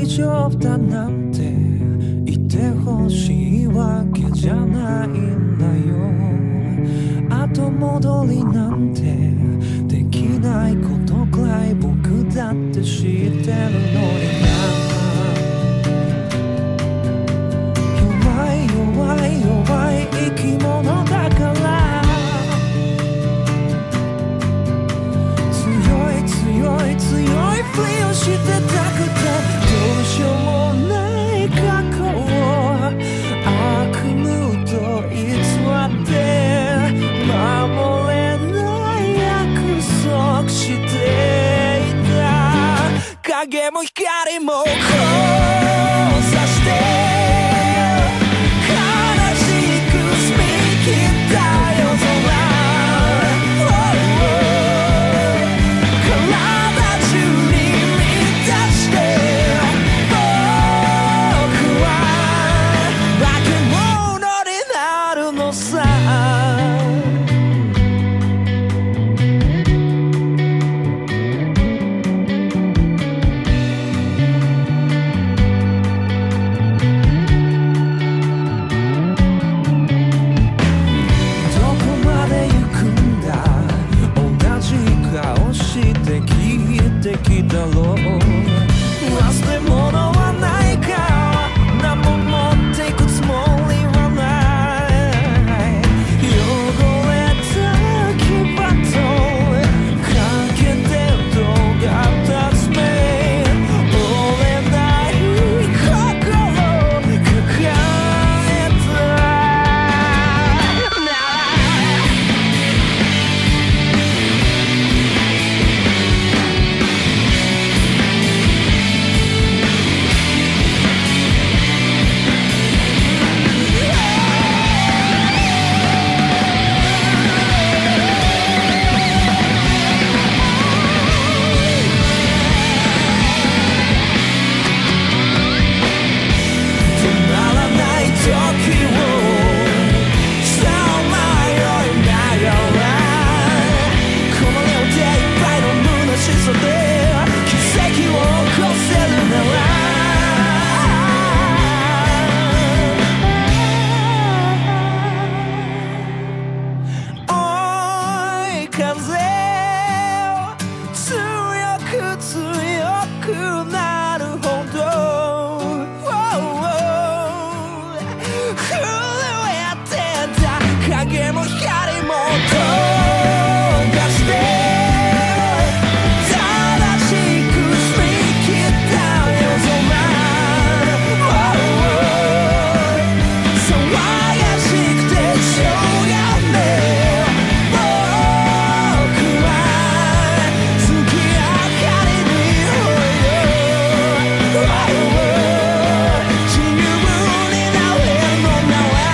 大丈夫だなんて言ってほしいわけじゃないんだよ。後戻りなんてできないことくらい僕だって知ってるのにな。弱い弱い弱い生き物だから、強い強い強いふりをしてたくて、どうしようもない過去を悪夢と偽って守れない約束していた。影も光も交差して悲しく澄み切った夜空、体中に満たして僕は化け物になるのさ。だろう、忘れ物はないか、何も持っていくつもりはない。汚れた牙とかけてどうが立つ目、折れない心抱えた。影も光も溶かして正しく澄み切った夜空、騒がしくてしょうがねえ、僕は月明かりに自由になれるのなら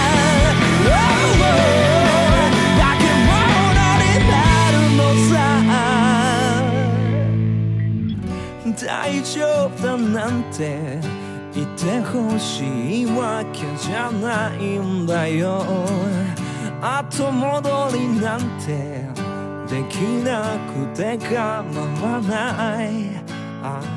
大丈夫だなんて言ってほしいわけじゃないんだよ。後戻りなんてできなくて構わない。